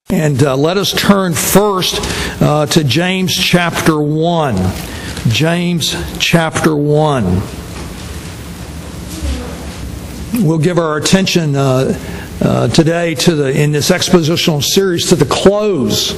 And let us turn first to James chapter 1. James chapter 1. We'll give our attention today in this expositional series to the close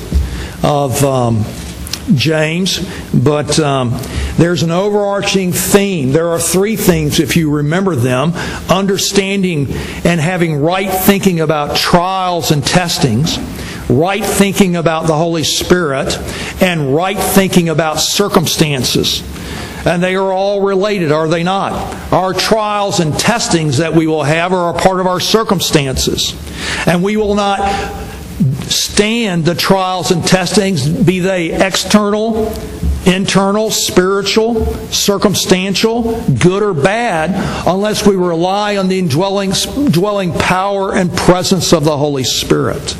of James, but there's an overarching theme. There are three things, if you remember them: understanding and having right thinking about trials and testings, right thinking about the Holy Spirit, and right thinking about circumstances. And they are all related, are they not? Our trials and testings that we will have are a part of our circumstances. And we will not stand the trials and testings, be they external, internal, spiritual, circumstantial, good or bad, unless we rely on the indwelling power and presence of the Holy Spirit.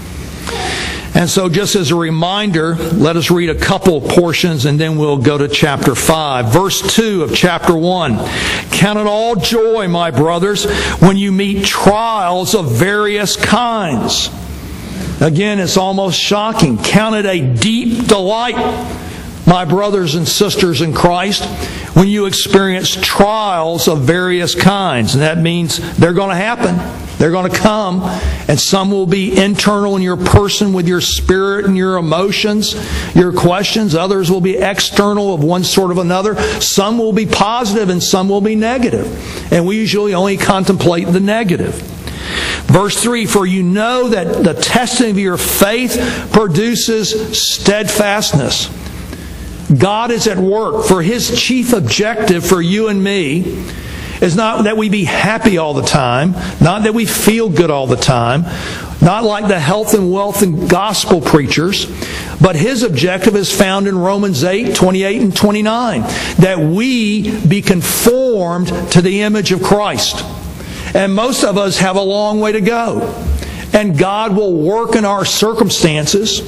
And so just as a reminder, let us read a couple portions and then we'll go to chapter 5. Verse 2 of chapter 1. Count it all joy, my brothers, when you meet trials of various kinds. Again, it's almost shocking. Count it a deep delight, my brothers and sisters in Christ, when you experience trials of various kinds. And that means they're going to happen. They're going to come, and some will be internal in your person with your spirit and your emotions, your questions. Others will be external of one sort or another. Some will be positive and some will be negative. And we usually only contemplate the negative. Verse 3, for you know that the testing of your faith produces steadfastness. God is at work, for His chief objective for you and me is not that we be happy all the time, not that we feel good all the time, not like the health and wealth and gospel preachers, but His objective is found in Romans 8, 28 and 29, that we be conformed to the image of Christ. And most of us have a long way to go. And God will work in our circumstances,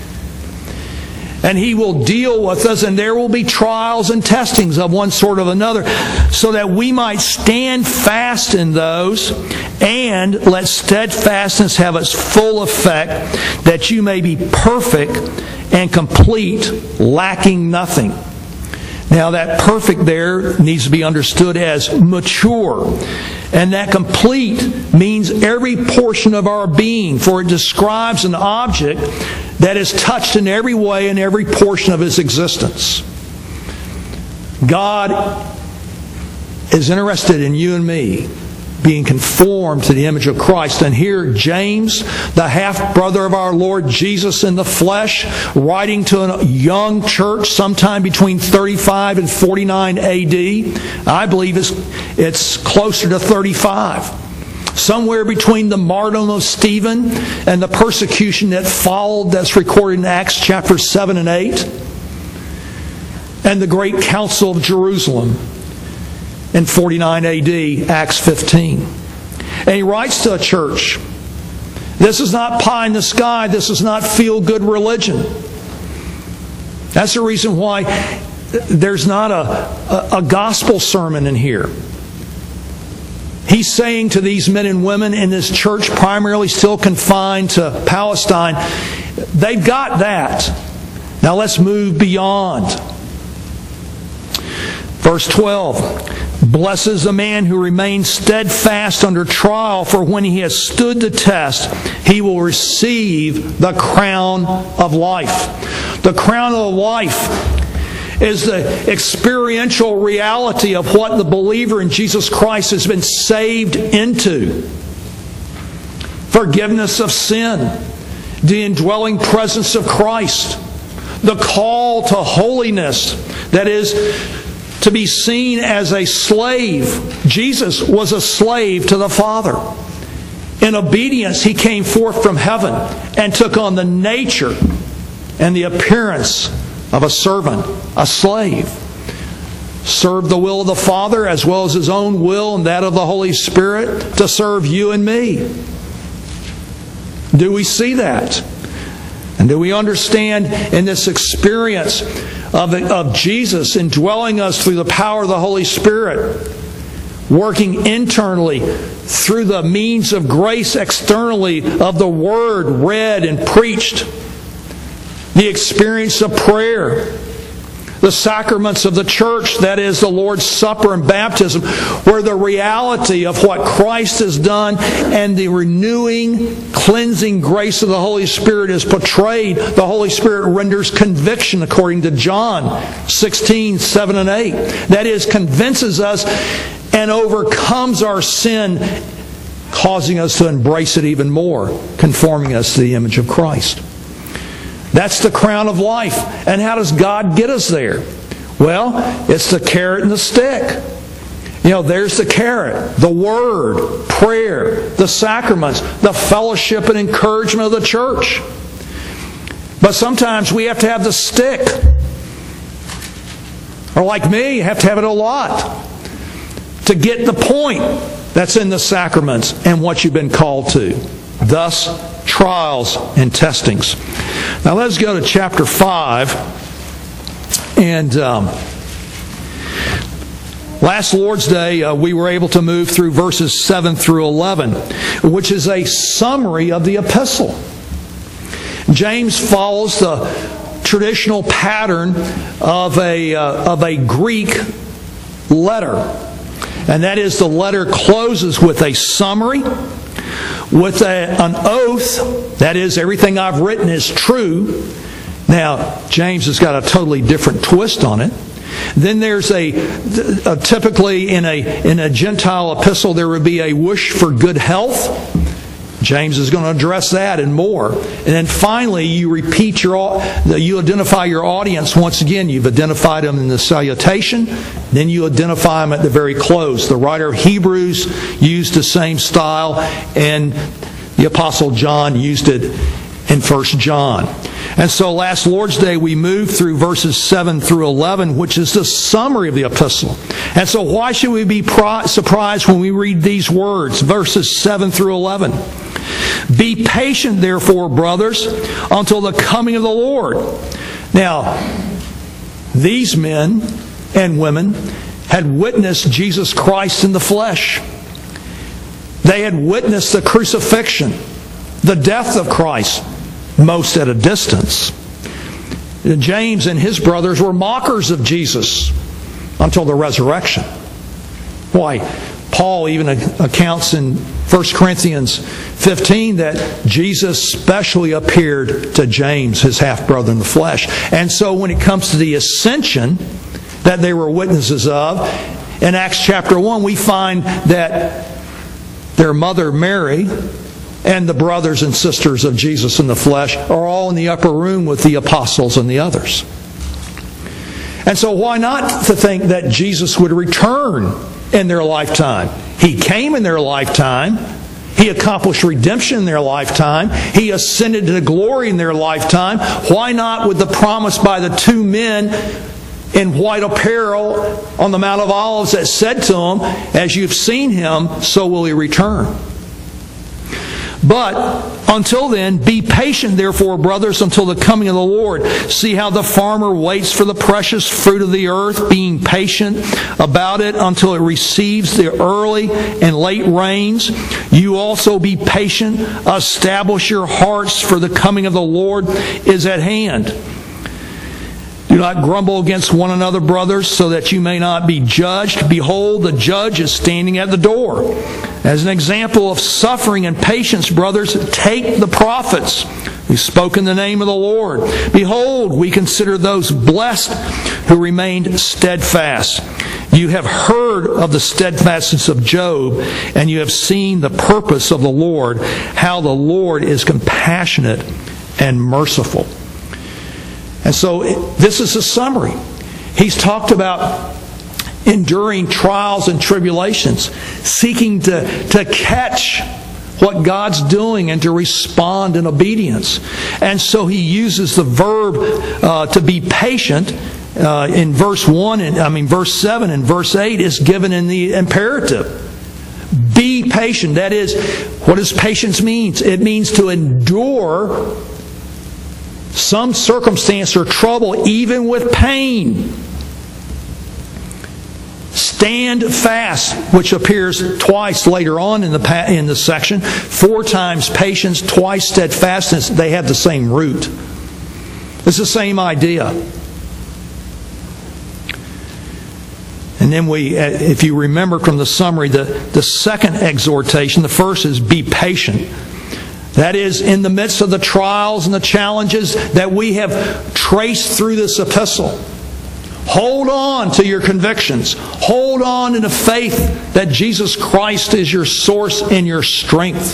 and He will deal with us, and there will be trials and testings of one sort or another, so that we might stand fast in those, and let steadfastness have its full effect, that you may be perfect and complete, lacking nothing. Now that perfect there needs to be understood as mature. And that complete means every portion of our being, for it describes an object that is touched in every way in every portion of His existence. God is interested in you and me being conformed to the image of Christ. And here James, the half-brother of our Lord Jesus in the flesh, writing to a young church sometime between 35 and 49 AD. I believe it's closer to 35. Somewhere between the martyrdom of Stephen and the persecution that followed, that's recorded in Acts chapter 7 and 8, and the great council of Jerusalem in 49 AD, Acts 15. And he writes to a church, this is not pie in the sky, this is not feel-good religion. That's the reason why there's not a gospel sermon in here. He's saying to these men and women in this church, primarily still confined to Palestine, they've got that. Now let's move beyond. Verse 12. Blessed is the man who remains steadfast under trial, for when he has stood the test, he will receive the crown of life. The crown of life is the experiential reality of what the believer in Jesus Christ has been saved into. Forgiveness of sin, the indwelling presence of Christ, the call to holiness, that is, to be seen as a slave. Jesus was a slave to the Father. In obedience, He came forth from heaven and took on the nature and the appearance of a servant, a slave. Served the will of the Father as well as His own will and that of the Holy Spirit to serve you and me. Do we see that? And do we understand in this experience of Jesus indwelling us through the power of the Holy Spirit, working internally through the means of grace externally of the Word read and preached, the experience of prayer, the sacraments of the church, that is the Lord's Supper and baptism, where the reality of what Christ has done and the renewing, cleansing grace of the Holy Spirit is portrayed. The Holy Spirit renders conviction according to John 16, 7 and 8. That is, convinces us and overcomes our sin, causing us to embrace it even more, conforming us to the image of Christ. That's the crown of life. And how does God get us there? Well, it's the carrot and the stick. There's the carrot, the Word, prayer, the sacraments, the fellowship and encouragement of the church. But sometimes we have to have the stick. Or like me, you have to have it a lot to get the point that's in the sacraments and what you've been called to. Thus, trials and testings. Now let's go to chapter 5. And last Lord's Day, we were able to move through verses 7 through 11, which is a summary of the epistle. James follows the traditional pattern of a Greek letter. And that is, the letter closes with a summary, with an oath, that is, everything I've written is true. Now, James has got a totally different twist on it. Then there's typically in a Gentile epistle, there would be a wish for good health. James is going to address that and more. And then finally, you identify your audience once again. You've identified them in the salutation. Then you identify them at the very close. The writer of Hebrews used the same style, and the Apostle John used it in 1 John. And so last Lord's Day, we moved through verses 7 through 11, which is the summary of the epistle. And so why should we be surprised when we read these words, verses 7 through 11? Be patient, therefore, brothers, until the coming of the Lord. Now, these men and women had witnessed Jesus Christ in the flesh. They had witnessed the crucifixion, the death of Christ, most at a distance. James and his brothers were mockers of Jesus until the resurrection. Why? Paul even accounts in 1 Corinthians 15 that Jesus specially appeared to James, his half-brother in the flesh. And so when it comes to the ascension that they were witnesses of, in Acts chapter 1, we find that their mother Mary and the brothers and sisters of Jesus in the flesh are all in the upper room with the apostles and the others. And so why not to think that Jesus would return in their lifetime? He came in their lifetime. He accomplished redemption in their lifetime. He ascended to glory in their lifetime. Why not with the promise by the two men in white apparel on the Mount of Olives that said to them, as you've seen Him, so will He return. But until then, be patient, therefore, brothers, until the coming of the Lord. See how the farmer waits for the precious fruit of the earth, being patient about it until it receives the early and late rains. You also be patient. Establish your hearts, for the coming of the Lord is at hand. Do not grumble against one another, brothers, so that you may not be judged. Behold, the judge is standing at the door. As an example of suffering and patience, brothers, take the prophets who spoke in the name of the Lord. Behold, we consider those blessed who remained steadfast. You have heard of the steadfastness of Job, and you have seen the purpose of the Lord, how the Lord is compassionate and merciful. And so this is a summary. He's talked about enduring trials and tribulations, seeking to catch what God's doing and to respond in obedience. And so he uses the verb to be patient in verse 7 and verse 8 is given in the imperative. Be patient. That is, what does patience mean? It means to endure some circumstance or trouble, even with pain. stand fast, which appears twice later on in the section. 4 times patience, twice steadfastness. They have the same root. It's the same idea. And then if you remember from the summary, the second exhortation, the first is be patient. That is, in the midst of the trials and the challenges that we have traced through this epistle, hold on to your convictions. Hold on in the faith that Jesus Christ is your source and your strength.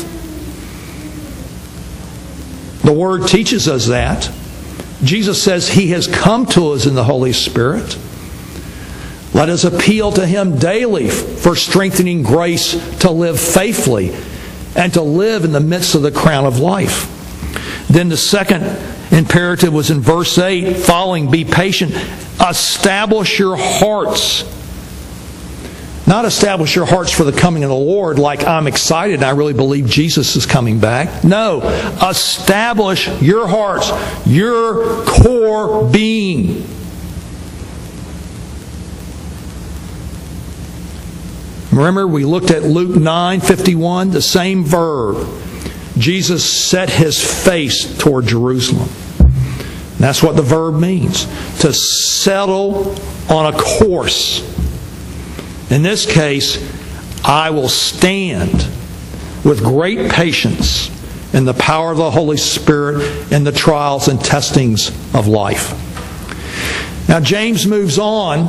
The Word teaches us that. Jesus says He has come to us in the Holy Spirit. Let us appeal to Him daily for strengthening grace to live faithfully and to live in the midst of the crown of life. Then the second imperative was in verse 8, following, be patient. Establish your hearts. Not establish your hearts for the coming of the Lord, like I'm excited and I really believe Jesus is coming back. No, establish your hearts, your core being. Remember, we looked at Luke 9:51, the same verb. Jesus set His face toward Jerusalem. And that's what the verb means, to settle on a course. In this case, I will stand with great patience in the power of the Holy Spirit in the trials and testings of life. Now, James moves on,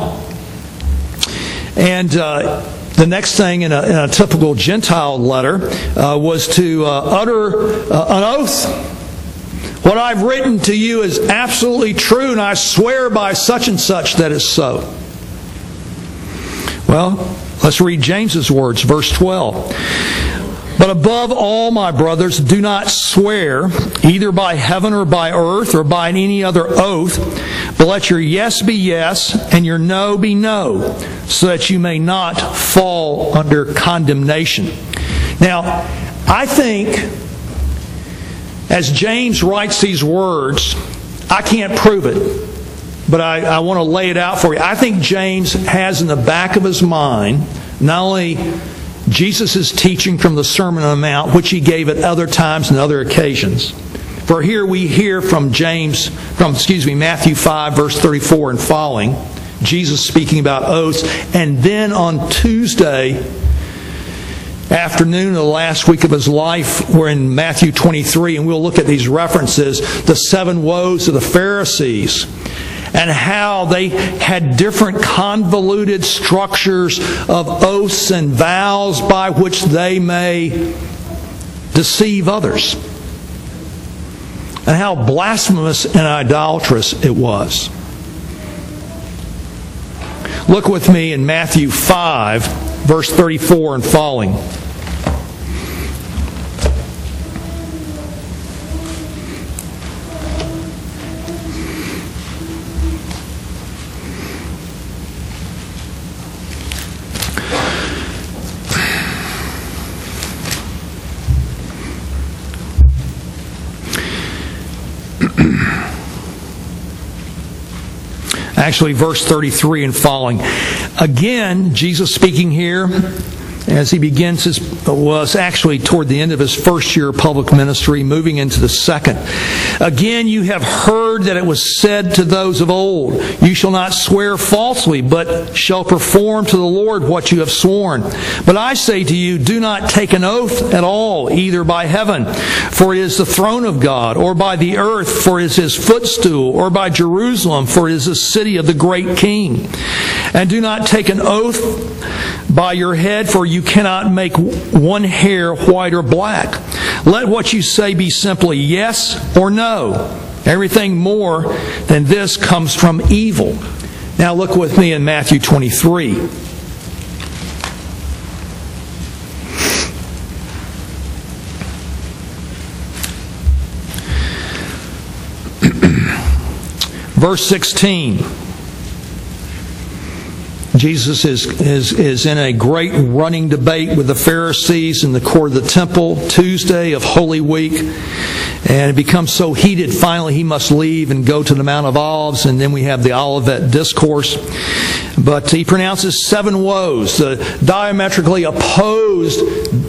and the next thing in a typical Gentile letter was to utter an oath. What I've written to you is absolutely true, and I swear by such and such that is so. Well, let's read James's words, verse 12. But above all, my brothers, do not swear, either by heaven or by earth or by any other oath, but let your yes be yes and your no be no, so that you may not fall under condemnation. Now, I think as James writes these words, I can't prove it, but I want to lay it out for you. I think James has in the back of his mind not only Jesus' teaching from the Sermon on the Mount, which He gave at other times and other occasions. For here we hear from Matthew 5, verse 34 and following, Jesus speaking about oaths. And then on Tuesday afternoon of the last week of His life, we're in Matthew 23, and we'll look at these references, the 7 woes of the Pharisees, and how they had different convoluted structures of oaths and vows by which they may deceive others. And how blasphemous and idolatrous it was. Look with me in Matthew 5, verse 34 and following. Actually, verse 33 and following. Again, Jesus speaking here, as He begins was actually toward the end of His first year of public ministry, moving into the second. Again, you have heard that it was said to those of old, you shall not swear falsely, but shall perform to the Lord what you have sworn. But I say to you, do not take an oath at all, either by heaven, for it is the throne of God, or by the earth, for it is His footstool, or by Jerusalem, for it is the city of the great King. And do not take an oath by your head, for you cannot make one hair white or black. Let what you say be simply yes or no. Everything more than this comes from evil. Now look with me in Matthew 23. Verse 16. Jesus is in a great running debate with the Pharisees in the court of the temple, Tuesday of Holy Week. And it becomes so heated, finally he must leave and go to the Mount of Olives, and then we have the Olivet Discourse. But he pronounces 7 woes, the diametrically opposed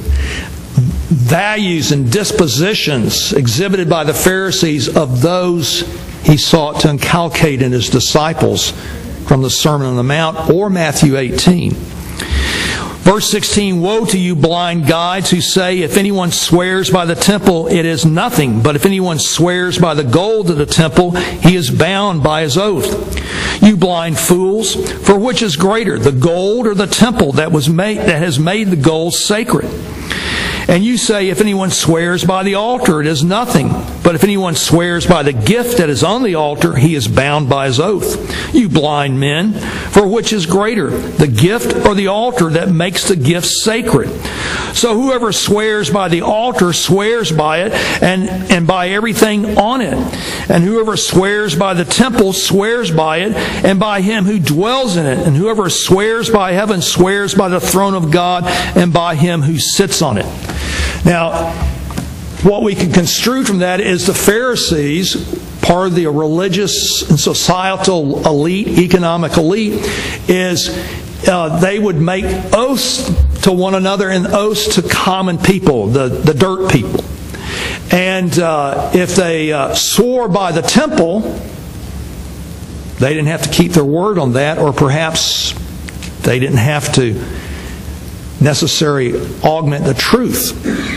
values and dispositions exhibited by the Pharisees of those he sought to inculcate in his disciples from the Sermon on the Mount or Matthew 18. Verse 16, woe to you blind guides who say, if anyone swears by the temple, it is nothing. But if anyone swears by the gold of the temple, he is bound by his oath. You blind fools, for which is greater, the gold or the temple that has made the gold sacred? And you say, if anyone swears by the altar, it is nothing. But if anyone swears by the gift that is on the altar, he is bound by his oath. You blind men, for which is greater, the gift or the altar that makes the gift sacred? So whoever swears by the altar swears by it and by everything on it. And whoever swears by the temple swears by it and by him who dwells in it. And whoever swears by heaven swears by the throne of God and by him who sits on it. Now, what we can construe from that is the Pharisees, part of the religious and societal elite, economic elite, is they would make oaths to one another and oaths to common people, the dirt people. And if they swore by the temple, they didn't have to keep their word on that, or perhaps they didn't have to necessarily augment the truth,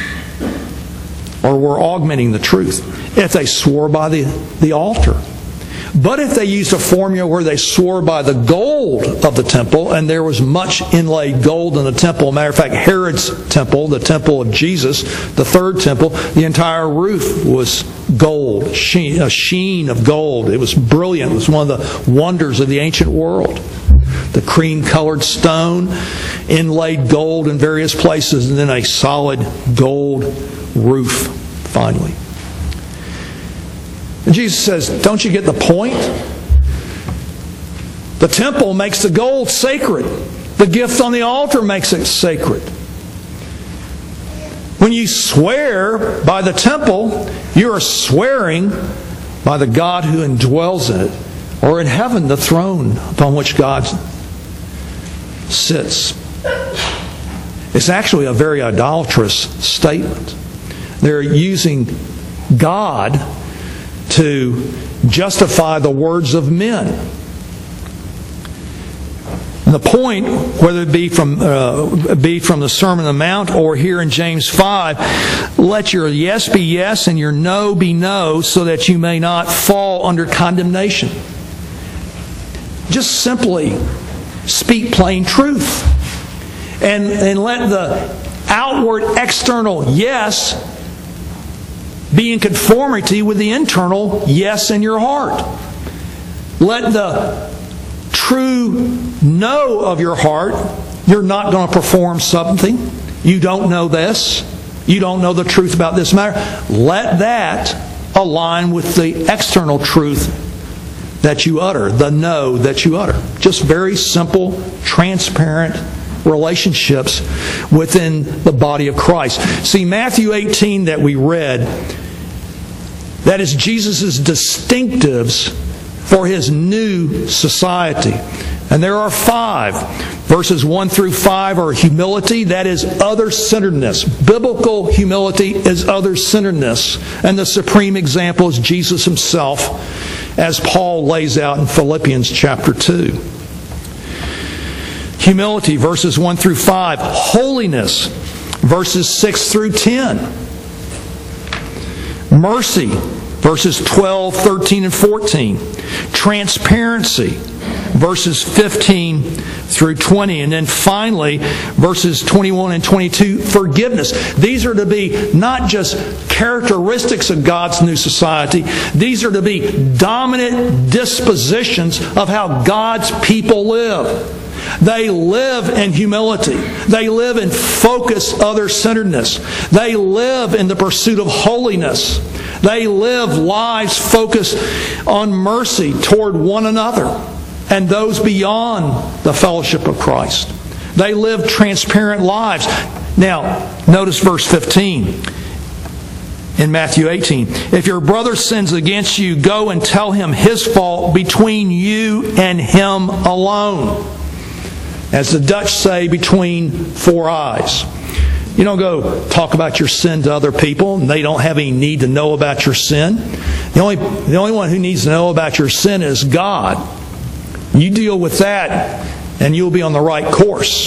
or were augmenting the truth, if they swore by the altar. But if they used a formula where they swore by the gold of the temple, and there was much inlaid gold in the temple, matter of fact, Herod's temple, the temple of Jesus, the third temple, the entire roof was gold, a sheen of gold. It was brilliant. It was one of the wonders of the ancient world. The cream-colored stone, inlaid gold in various places, and then a solid gold roof, finally. And Jesus says, don't you get the point? The temple makes the gold sacred. The gift on the altar makes it sacred. When you swear by the temple, you are swearing by the God who indwells in it, or in heaven, the throne upon which God sits. It's actually a very idolatrous statement. They're using God to justify the words of men. And the point, whether it be from the Sermon on the Mount or here in James 5, let your yes be yes and your no be no, so that you may not fall under condemnation. Just simply speak plain truth. And let the outward, external yes be in conformity with the internal yes in your heart. Let the true no of your heart, you're not going to perform something, you don't know this, you don't know the truth about this matter, let that align with the external truth that you utter, the no that you utter. Just very simple, transparent relationships within the body of Christ. See, Matthew 18 that we read, that is Jesus' distinctives for His new society. And there are 5. Verses 1 through 5 are humility, that is other-centeredness. Biblical humility is other-centeredness. And the supreme example is Jesus Himself, as Paul lays out in Philippians chapter 2. Humility, verses 1 through 5. Holiness, verses 6 through 10. Mercy, verses 12, 13, and 14. Transparency, verses 15 through 20. And then finally, verses 21 and 22, forgiveness. These are to be not just characteristics of God's new society. These are to be dominant dispositions of how God's people live. They live in humility. They live in focused other-centeredness. They live in the pursuit of holiness. They live lives focused on mercy toward one another and those beyond the fellowship of Christ. They live transparent lives. Now, notice verse 15. in Matthew 18. If your brother sins against you, go and tell him his fault between you and him alone. As the Dutch say, between four eyes. You don't go talk about your sin to other people, and they don't have any need to know about your sin. The only one who needs to know about your sin is God. You deal with that, and you'll be on the right course.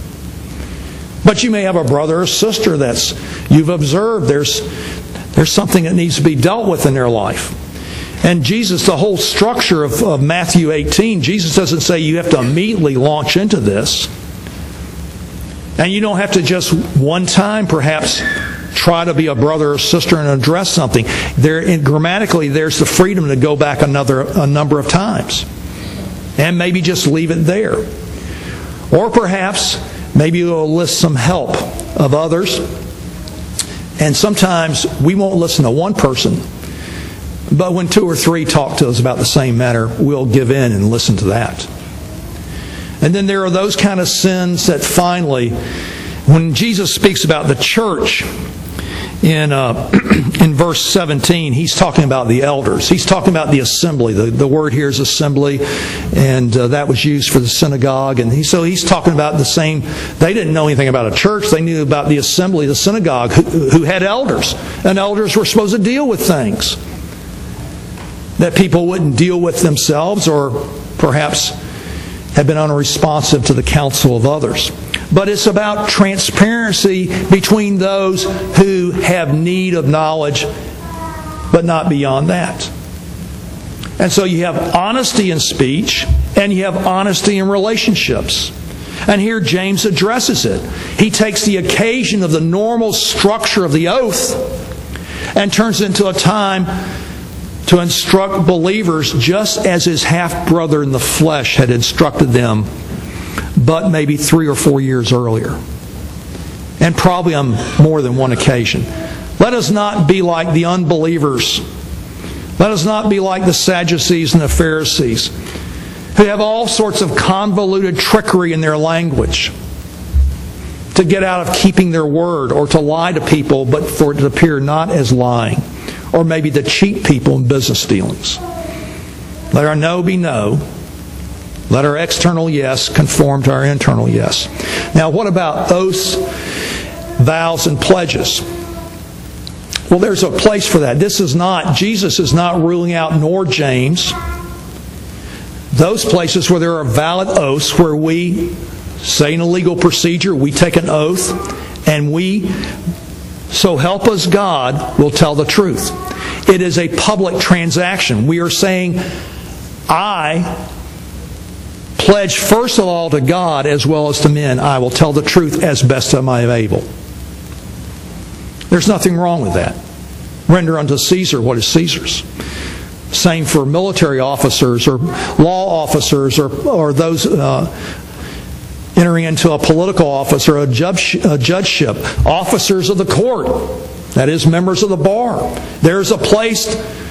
But you may have a brother or sister that's you've observed there's something that needs to be dealt with in their life. And Jesus, the whole structure of Matthew 18, Jesus doesn't say you have to immediately launch into this. And you don't have to just one time perhaps try to be a brother or sister and address something. Grammatically, there's the freedom to go back a number of times. And maybe just leave it there. Or perhaps, maybe you'll list some help of others. And sometimes we won't listen to one person. But when two or three talk to us about the same matter, we'll give in and listen to that. And then there are those kind of sins that finally, when Jesus speaks about the church in verse 17, He's talking about the elders. He's talking about the assembly. The word here is assembly, and that was used for the synagogue. And so He's talking about the same. They didn't know anything about a church. They knew about the assembly, the synagogue, who had elders. And elders were supposed to deal with things that people wouldn't deal with themselves, or perhaps have been unresponsive to the counsel of others. But it's about transparency between those who have need of knowledge, but not beyond that. And so you have honesty in speech, and you have honesty in relationships. And here James addresses it. He takes the occasion of the normal structure of the oath and turns it into a time to instruct believers just as his half-brother in the flesh had instructed them, but maybe 3 or 4 years earlier. And probably on more than one occasion. Let us not be like the unbelievers. Let us not be like the Sadducees and the Pharisees, who have all sorts of convoluted trickery in their language to get out of keeping their word, or to lie to people, but for it to appear not as lying. Or maybe to cheat people in business dealings. Let our no be no. Let our external yes conform to our internal yes. Now, what about oaths, vows, and pledges? Well, there's a place for that. Jesus is not ruling out, nor James, those places where there are valid oaths, where we say in a legal procedure, we take an oath, and we, so help us God, will tell the truth. It is a public transaction. We are saying, I pledge first of all to God as well as to men, I will tell the truth as best I am able. There's nothing wrong with that. Render unto Caesar what is Caesar's. Same for military officers or law officers or those entering into a political office or a judgeship, officers of the court, that is, members of the bar. There's a place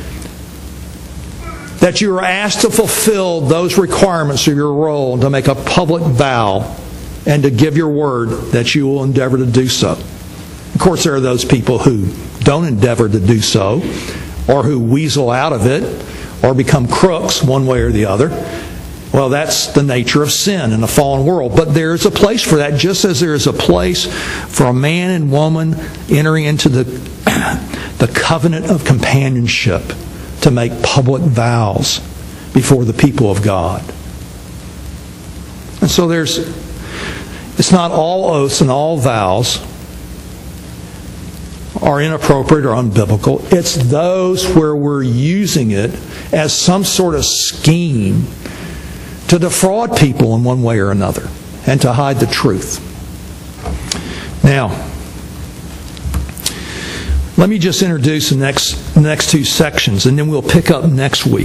that you are asked to fulfill those requirements of your role, to make a public vow and to give your word that you will endeavor to do so. Of course, there are those people who don't endeavor to do so, or who weasel out of it, or become crooks one way or the other. Well, that's the nature of sin in a fallen world. But there's a place for that, just as there is a place for a man and woman entering into the covenant of companionship to make public vows before the people of God. And so it's not all oaths and all vows are inappropriate or unbiblical. It's those where we're using it as some sort of scheme to defraud people in one way or another, and to hide the truth. Now, let me just introduce the next two sections, and then we'll pick up next week.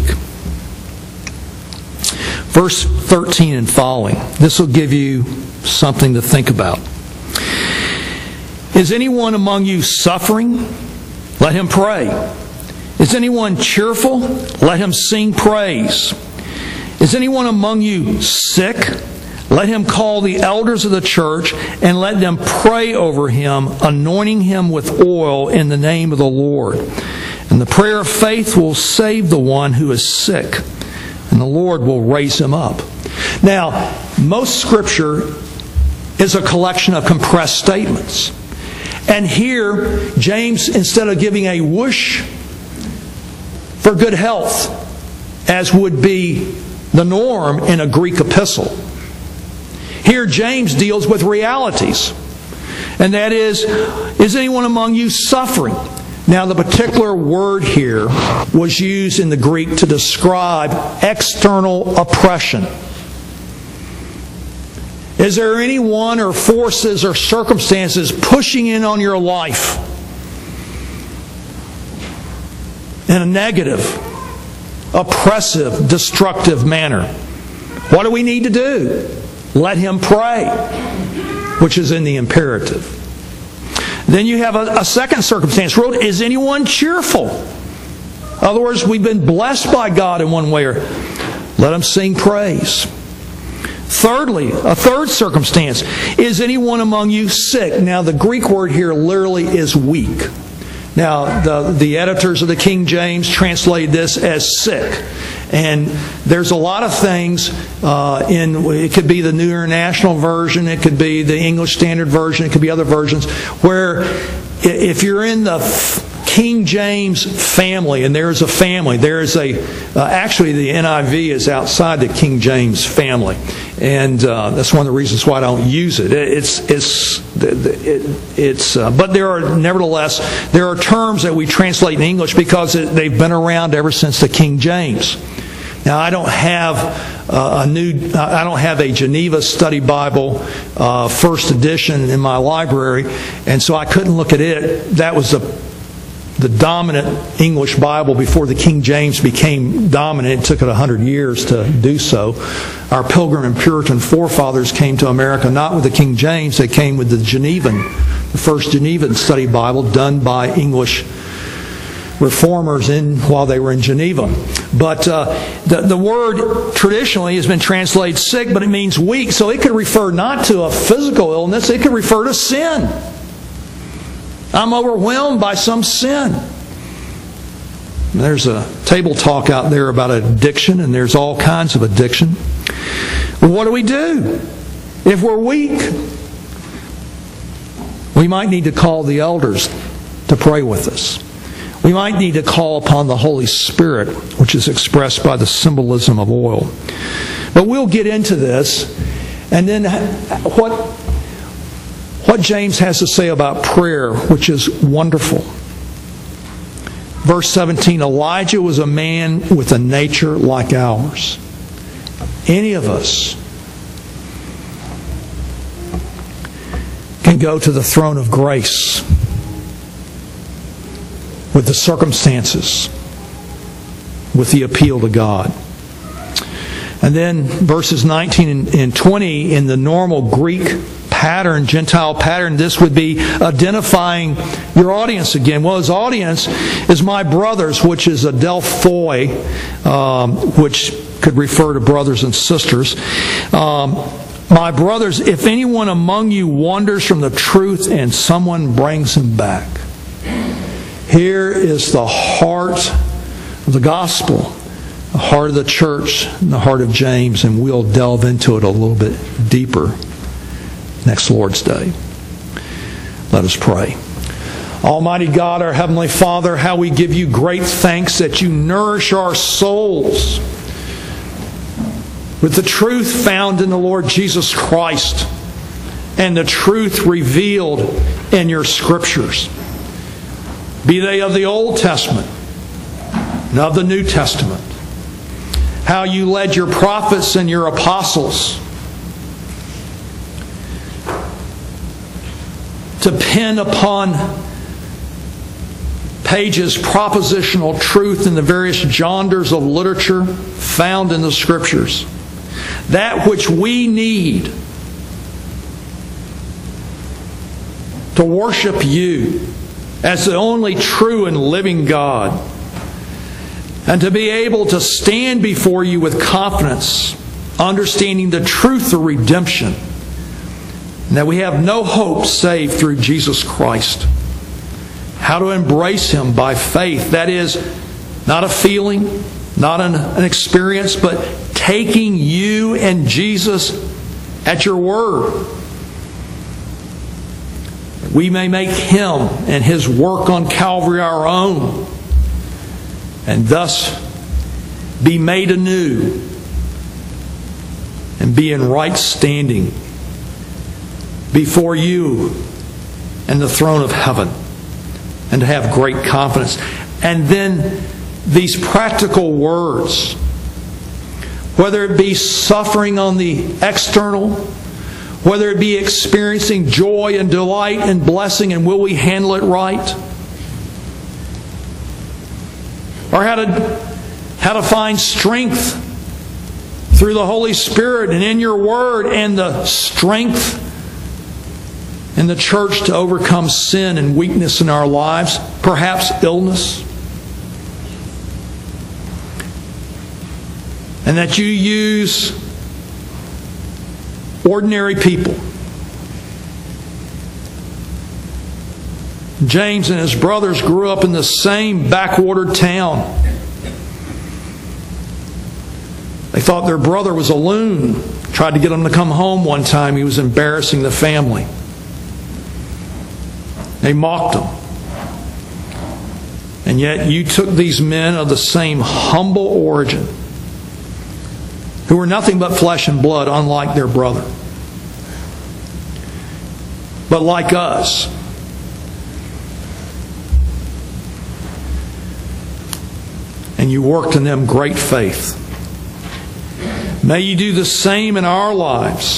Verse 13 and following. This will give you something to think about. Is anyone among you suffering? Let him pray. Is anyone cheerful? Let him sing praise. Is anyone among you sick? Let him call the elders of the church, and let them pray over him, anointing him with oil in the name of the Lord. And the prayer of faith will save the one who is sick, and the Lord will raise him up. Now, most Scripture is a collection of compressed statements. And here, James, instead of giving a wish for good health, as would be the norm in a Greek epistle, here James deals with realities. And that is anyone among you suffering? Now, the particular word here was used in the Greek to describe external oppression. Is there anyone or forces or circumstances pushing in on your life in a negative, oppressive, destructive manner? What do we need to do? Let him pray, which is in the imperative. Then you have a second circumstance. Is anyone cheerful? In other words, we've been blessed by God in one way or let him sing praise. Thirdly, a third circumstance. Is anyone among you sick? Now, the Greek word here literally is weak. Now, the editors of the King James translate this as sick. And there's a lot of things it could be the New International Version, it could be the English Standard Version, it could be other versions, where if you're in the King James family, and there's a family, there's actually the NIV is outside the King James family. And that's one of the reasons why I don't use it. But nevertheless, there are terms that we translate in English because they've been around ever since the King James. Now, I don't have a Geneva Study Bible first edition in my library, and so I couldn't look at it. That was the dominant English Bible before the King James became dominant. It took it 100 years to do so. Our Pilgrim and Puritan forefathers came to America not with the King James, they came with the first Genevan Study Bible done by English reformers while they were in Geneva. But the word traditionally has been translated sick, but it means weak. So it could refer not to a physical illness, it could refer to sin. I'm overwhelmed by some sin. There's a table talk out there about addiction, and there's all kinds of addiction. Well, what do we do? If we're weak, we might need to call the elders to pray with us. We might need to call upon the Holy Spirit, which is expressed by the symbolism of oil. But we'll get into this. And then what James has to say about prayer, which is wonderful. Verse 17, Elijah was a man with a nature like ours. Any of us can go to the throne of grace with the circumstances, with the appeal to God. And then verses 19 and 20, in the normal Greek pattern, Gentile pattern, this would be identifying your audience again. Well, his audience is my brothers, which is adelphoi, which could refer to brothers and sisters. My brothers, if anyone among you wanders from the truth and someone brings him back. Here is the heart of the gospel, the heart of the church, and the heart of James, and we'll delve into it a little bit deeper next Lord's Day. Let us pray. Almighty God, our Heavenly Father, how we give you great thanks that you nourish our souls with the truth found in the Lord Jesus Christ and the truth revealed in your Scriptures, be they of the Old Testament and of the New Testament. How you led your prophets and your apostles to pen upon pages propositional truth in the various genres of literature found in the Scriptures. That which we need to worship you as the only true and living God, and to be able to stand before you with confidence understanding the truth of redemption, and that we have no hope save through Jesus Christ. How to embrace Him by faith. That is, not a feeling, not an experience, but taking you and Jesus at your word. We may make Him and His work on Calvary our own, and thus be made anew and be in right standing before you and the throne of heaven, and to have great confidence. And then these practical words, whether it be suffering on the external, whether it be experiencing joy and delight and blessing, and will we handle it right? Or how to find strength through the Holy Spirit and in your Word, and the strength in the church to overcome sin and weakness in our lives, perhaps illness. And that you use ordinary people. James and his brothers grew up in the same backwater town. They thought their brother was a loon. Tried to get him to come home one time. He was embarrassing the family. They mocked him. And yet you took these men of the same humble origin, who were nothing but flesh and blood, unlike their brother, but like us. And you worked in them great faith. May you do the same in our lives,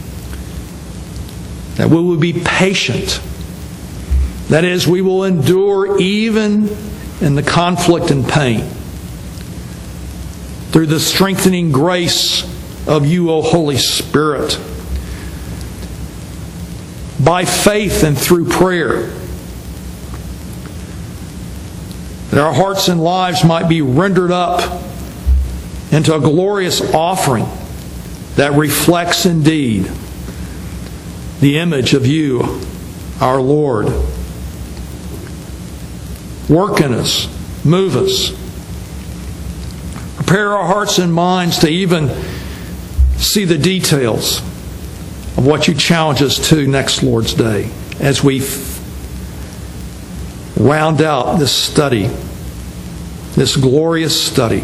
that we will be patient. That is, we will endure even in the conflict and pain, through the strengthening grace of you, O Holy Spirit, by faith and through prayer, that our hearts and lives might be rendered up into a glorious offering that reflects indeed the image of you, our Lord. Work in us, move us. Prepare our hearts and minds to even see the details of what you challenge us to next Lord's Day, as we round out this study, this glorious study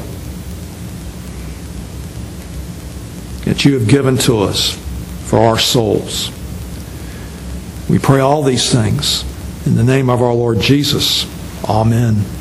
that you have given to us for our souls. We pray all these things in the name of our Lord Jesus. Amen.